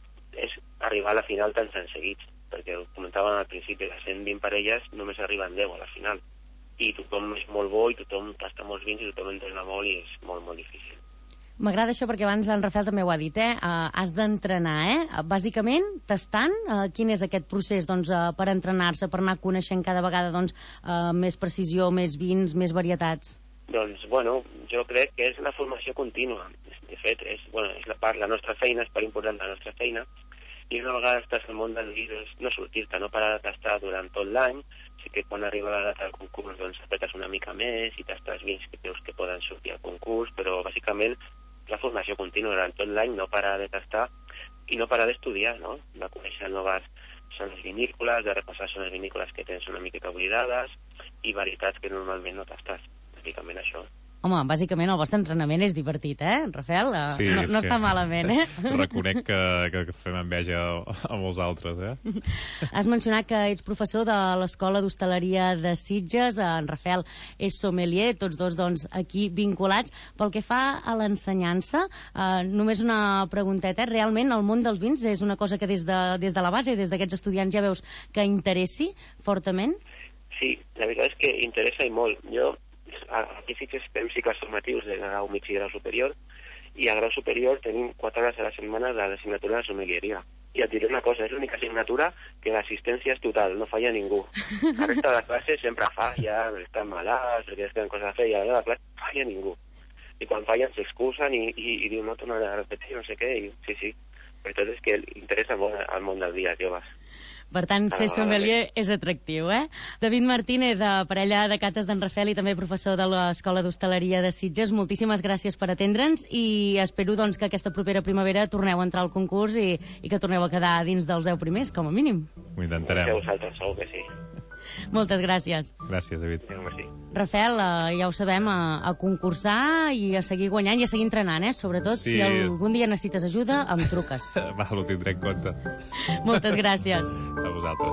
és arribar a la final tan sense seguits, perquè ho comentàvem al principi, de 120 parelles només arriben 10 a la final, i tothom és molt bo i tothom tasta molts vins i tothom entrena molt i és molt, molt difícil. M'agrada això perquè abans en Rafael també ho ha dit, has d'entrenar, Bàsicament, tastant, quin és aquest procés per entrenar-se, per anar coneixent cada vegada més precisió, més vins, més varietats? Doncs, bueno, jo crec que és la formació contínua. De fet, és la nostra feina, és part important de la nostra feina, i una vegada estàs al món del vi, no sortir-te, no parar de tastar durant tot l'any. Sí que quan arriba la data del concurs apretes una mica més i tastes vins que creus que poden sortir al concurs, però bàsicament la formació contínua durant tot l'any, no parar de tastar i no parar d'estudiar, no? De conèixer noves zones vinícoles, de repassar zones vinícoles que tens una mica oblidades i varietats que normalment no tastes. Bàsicament això. Home, bàsicament el vostre entrenament és divertit, Rafael? Sí, no està malament, Reconec que fem enveja a molts altres, Has mencionat que ets professor de l'Escola d'Hostaleria de Sitges, en Rafael és sommelier, tots dos aquí vinculats. Pel que fa a l'ensenyança, només una pregunteta, realment el món dels vins és una cosa que des de la base, des d'aquests estudiants ja veus que interessi fortament? Sí, la veritat és que interessa i molt. Jo aquí sí que fem cicles formatius de grau mig i grau superior, i a grau superior tenim 4 hores a la setmana de l'assignatura de sommelieria. I et diré una cosa, és l'única assignatura que l'assistència és total, no falla ningú. La resta de classes sempre falla, estan malalts, perquè tenen coses a fer, i a la classe no falla ningú. I quan fallen s'excusen i diuen no tornen a repetir, no sé què, i sí. Per tot és que interessa molt al món dels dies joves. Per tant, ser sommelier és atractiu, David Martínez, de Parella de Cates d'en Rafael i també professor de l'Escola d'Hostaleria de Sitges, moltíssimes gràcies per atendre'ns i espero que aquesta propera primavera torneu a entrar al concurs i que torneu a quedar dins dels 10 primers, com a mínim. Ho intentarem. Vosaltres segur que sí. Moltes gràcies. Gràcies, David. Rafael, ja ho sabem, a concursar i a seguir guanyant i a seguir entrenant, Sobretot, sí. Si algun dia necessites ajuda, em truques. Va, ho tindré en compte. Moltes gràcies. A vosaltres.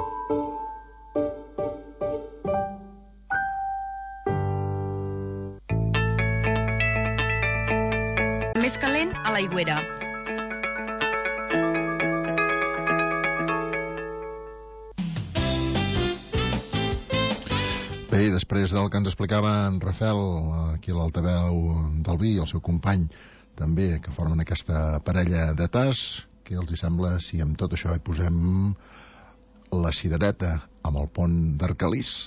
Més calent a l'Aigüera. Bé, i després del que ens explicava en Rafael, aquí a l'altaveu del vi, el seu company també, que formen aquesta parella de tas, què els hi sembla si amb tot això hi posem la cirereta amb el pont d'Arcalís?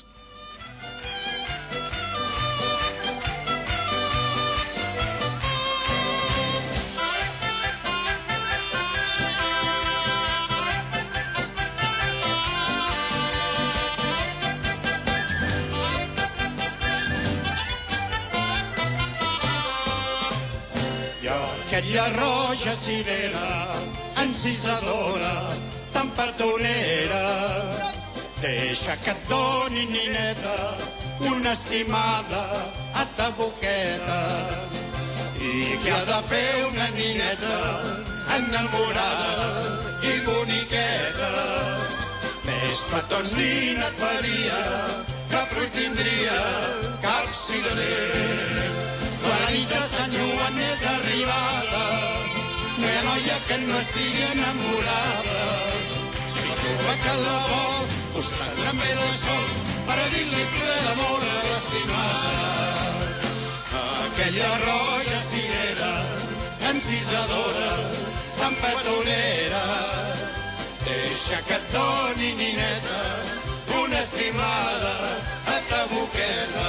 Aquella roja cirera, encisadora, tan petonera, deixa que et doni, nineta, una estimada a ta boqueta. I què ha de fer una nineta enamorada i boniqueta? Més petons ni et faria, que fruit tindria cap cirerer. La nit de Sant Joan és arribada, no hi ha noia que no estigui enamorada. Si la troba que la vol, us prendrà bé el sol per a dir-li ple d'amor a l'estimada. Aquella roja cirera, encisadora, tan petonera, deixa que et doni, nineta, una estimada a ta boqueta.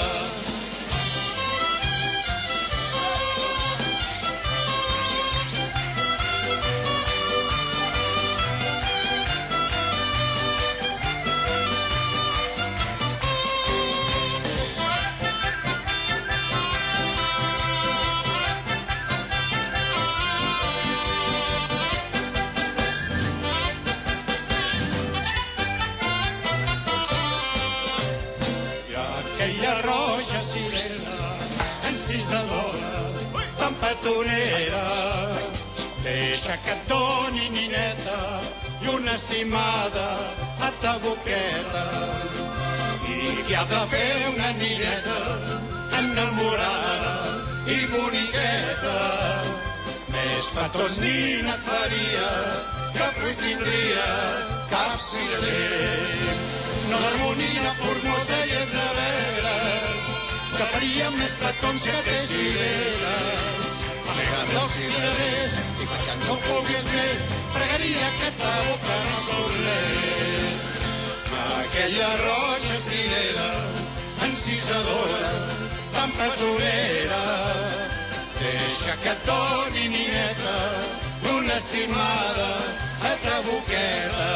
Cirera, encisadora, tan petonera, deixa que et doni, nineta, i una estimada a ta boqueta. I què ha de fer una nineta enamorada i boniqueta. Més petons nina et faria, que fruit tindria cap cirerer. No d'harmonia formosa i és de veres, que faria més petons que té cireres. Amaga't dels cirerers i perquè no vulguis més, pregaria que ta boca no tornés. Aquella roja cirera, encisadora, tan petonera, deixa que et doni, nineta, una estimada a ta boqueta.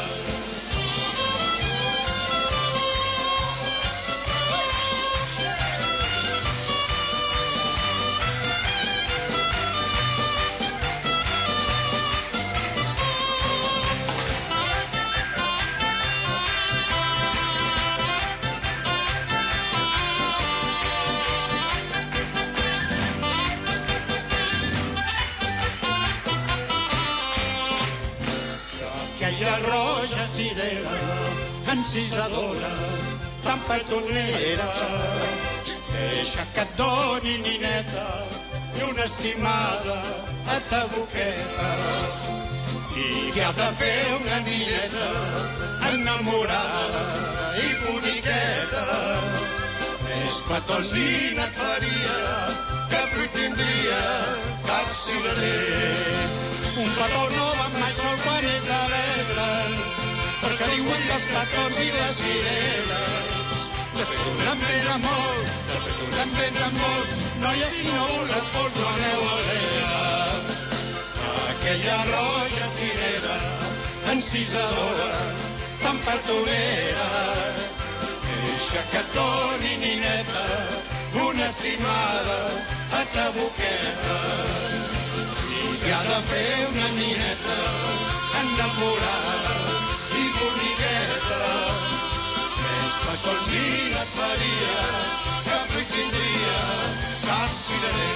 Aquella roja cirera, encisadora, tan petonera, deixa que et doni, nineta, i una estimada a ta boqueta. I què ha de fer una nineta enamorada i boniqueta? Més petons nina et faria, que fruit tindria cap cirerer. Un petó no va mai sol quan és de veure'ls, per això diuen que els petons i les cireres després duren ben a molt, després duren ben a molt. Noia, si no la fos, no aneu a l'era. Aquella roja cirera, encisadora, tan petonera, deixa que et doni, nineta, una estimada a ta boqueta. I ha de fer una nineta enamorada i boniqueta. Més petons nina et faria, que fruit tindria cap cirerer.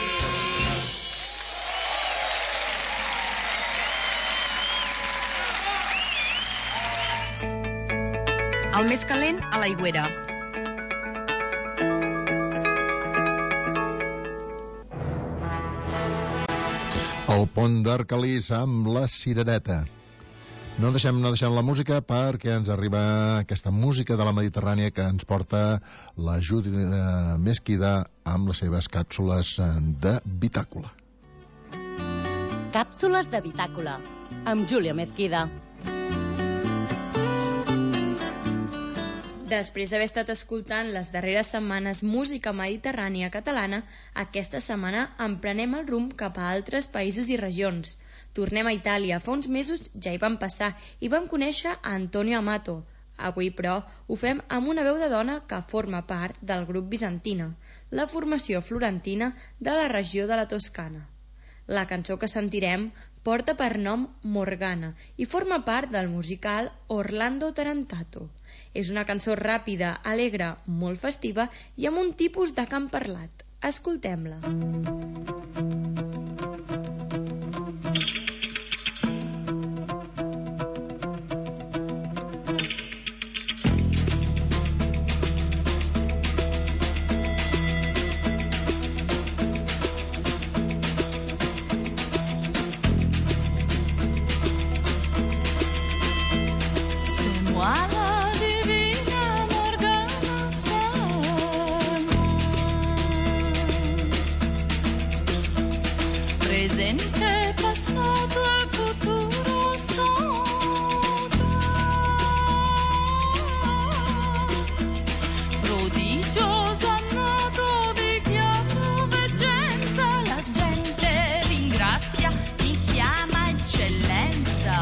El més calent a l'Aigüera. El pont d'Arcalís amb la cirereta. No deixem la música perquè ens arriba aquesta música de la Mediterrània que ens porta la Júlia Mesquida amb les seves càpsules de bitàcola. Càpsules de bitàcola amb Júlia Mesquida. Després d'haver estat escoltant les darreres setmanes música mediterrània catalana, aquesta setmana emprenem el rumb cap a altres països i regions. Tornem a Itàlia. Fa uns mesos ja hi vam passar i vam conèixer a Antonio Amato. Avui, però, ho fem amb una veu de dona que forma part del grup Bizantina, la formació florentina de la regió de la Toscana. La cançó que sentirem porta per nom Morgana i forma part del musical Orlando Tarantato. És una cançó ràpida, alegre, molt festiva i amb un tipus de cant parlat. Escoltem-la. Presente, passato e futuro sono prodigioso nato di chiaro veggente, la gente ringrazia, mi chiama eccellenza.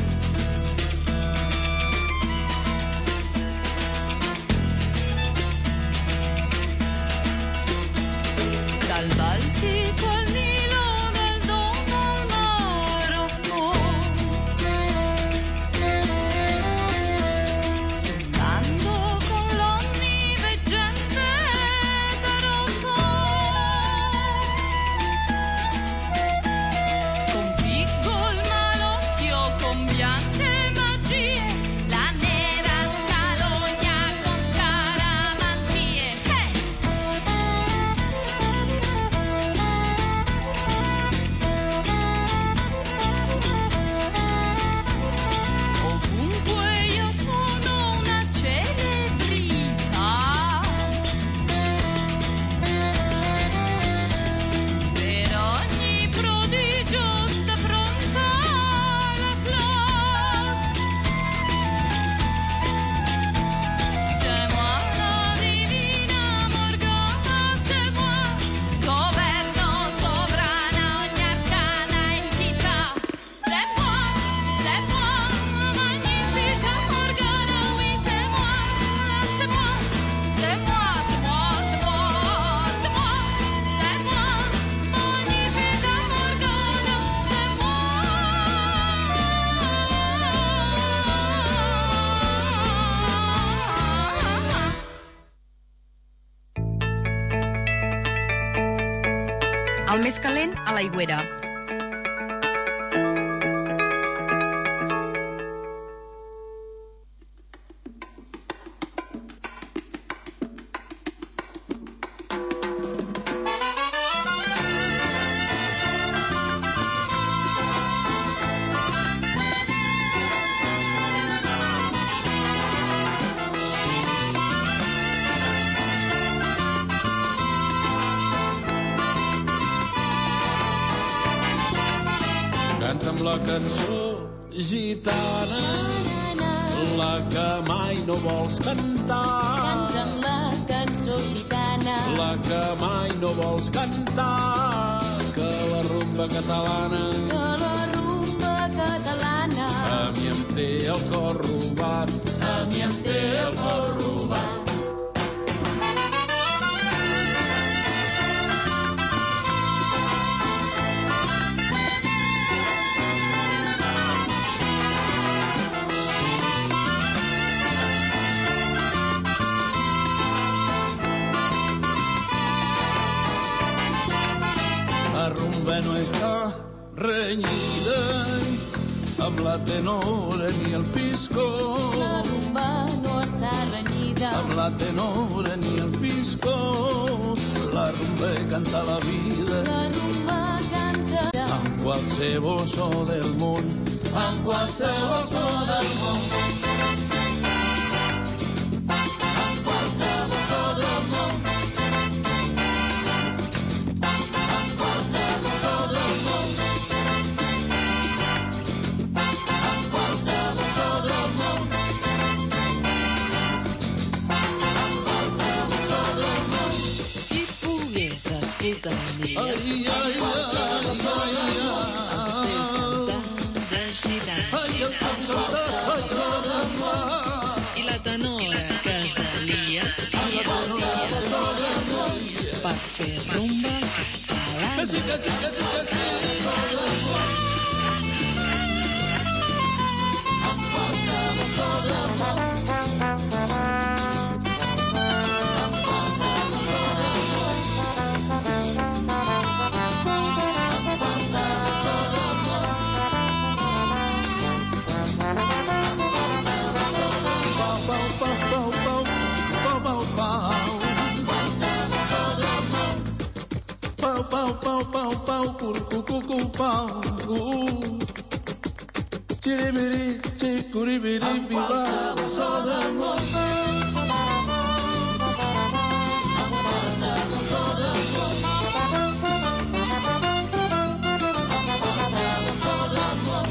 Dal Baltico al Nilo, dal Don al Marocco, sognando con l'onniveggente tarocco, sconfiggo il malocchio con bianche magie, la nera calogna con scaramanzie. Hey! El més calent a l'Aigüera. Canta'm la cançó gitana, la que mai no vols cantar. Canta'm la cançó gitana, La que mai no vols cantar. Que la rumba catalana, que la rumba catalana a mi em té el cor robat, a mi em té el cor robat. La rumba no està renyida amb la tenora ni el fisco. La rumba no està renyida Amb la tenora ni el fisco. La rumba canta la vida La rumba canta amb qualsevol so del món. amb qualsevol so del món. Amb qualsevol so del món. Amb qualsevol so del món. Amb qualsevol so del món. Amb qualsevol so del món. Si pogués escoltar un dia Ai, ai, ai, ai, ai. I la tenora que es delia per fer rumba catalana. Que sí, que sí, que sí, que sí. Amb qualsevol so del món. Amb qualsevol so del món. Amb qualsevol so del món. Pau, pau, pau, pau, curucucucu, pau. Chiribiri, chicuribiri, piba. So del món. Amb qualsevol so del món. Amb qualsevol so del món.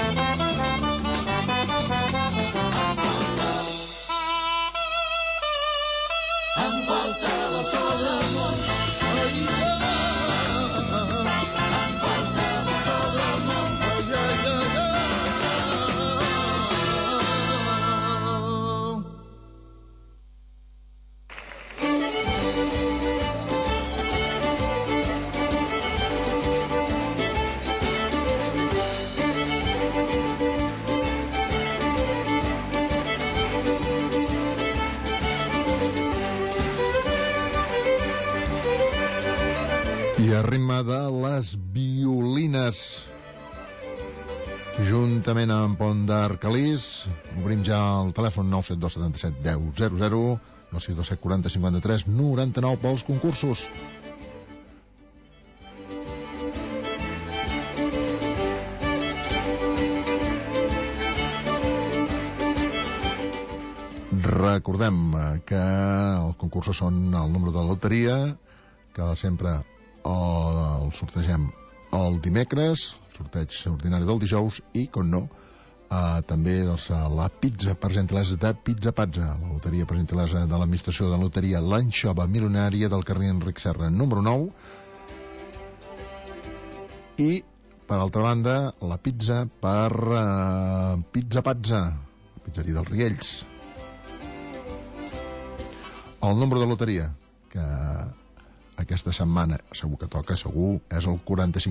Amb qualsevol so del món. I a ritme de les violines, juntament amb Pont d'Arcalís, obrim ja el telèfon 97277 1000, 962 40 53 99 pels concursos. Recordem que els concursos són el número de loteria, que sempre el sortegem el dimecres, sorteig ordinari del dijous, i, com no, també la pizza per gentilesa de Pizza Pazza, la loteria per gentilesa de l'administració de la loteria L'Anxova Milionària del carrer Enric Serra número 9. I, per altra banda, la pizza per Pizza Pazza, pizzeria dels Riells. El número de loteria que aquesta setmana segur que toca, segur, és el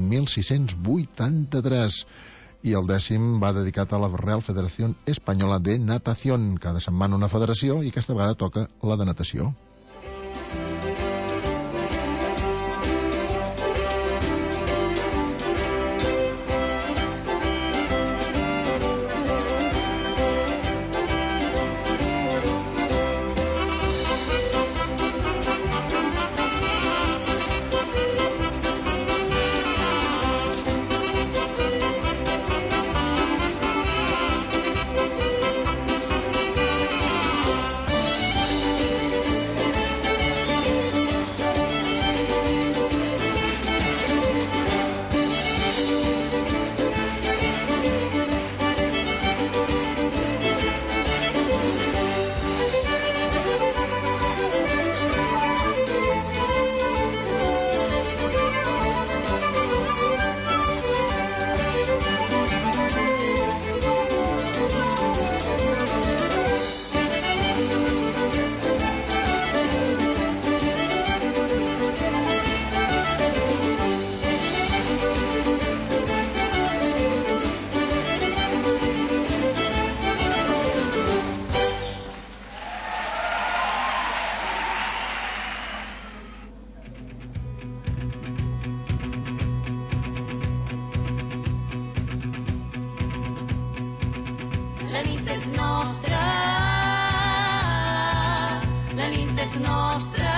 45.683, i el dècim va dedicat a la Real Federación Española de Natación. Cada setmana una federació, i aquesta vegada toca la de natació. és nostra,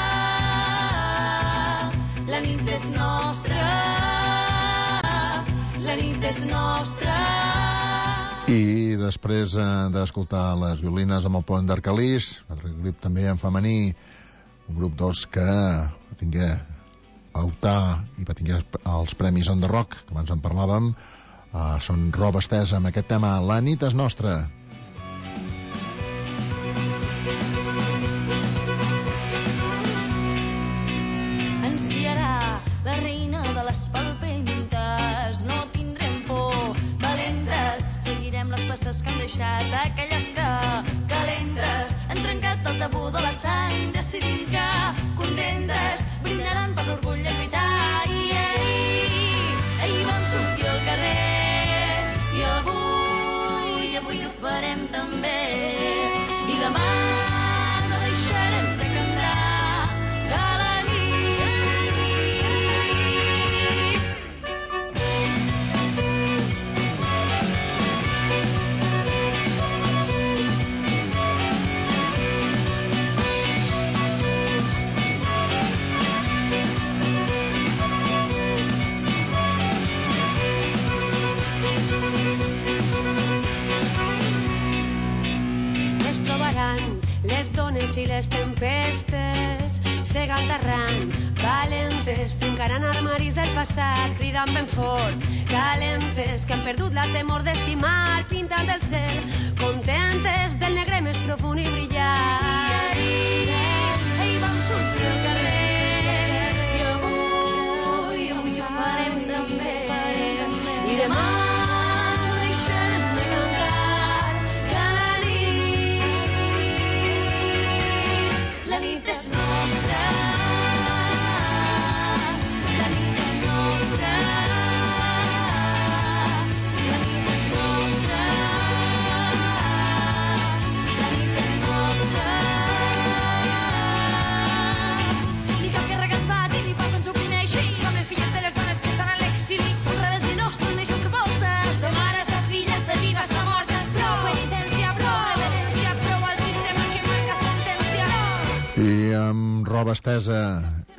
la nit és nostra, la nit és nostra. I després d'escoltar les violines amb el pont d'Arcalís, un altre grup també en femení, un grup que va tinguer a optar i va tinguer els Premis On The Rock, que abans en parlàvem, són Roba Estesa amb aquest tema, La nit és nostra. Ens guiarà la reina de les palpentes, no tindrem por, valentes, seguirem les passes que han deixat aquelles que calentes, han trencat el tabú de la sang, decidint que contentes brindaran per l'orgull de lluitar. I ahir vam sortir al carrer i avui ho farem també, i demà no deixarem de cantar que la les dones i les tempestes segant arran, valentes, fincaran armaris del passat, cridant ben fort, calentes, que han perdut la temor d'estimar, pintant el cel, contentes del negre més profund i brillant. Ahir vam sortir al carrer i avui ho farem també, i demà no deixarem de cantar que la nit és nostra, la nit és nostra, la nit és nostra, la nit és nostra. Ni cap guerra que ens bati, ni pau que ens oprimeixi, som les filles de les dones que estan a l'exili, som rebels i nostres, neixen propostes, de mares a filles, de vives a mortes, prou penitència, prou reverència, prou al sistema que marca sentència. I amb Roba Estesa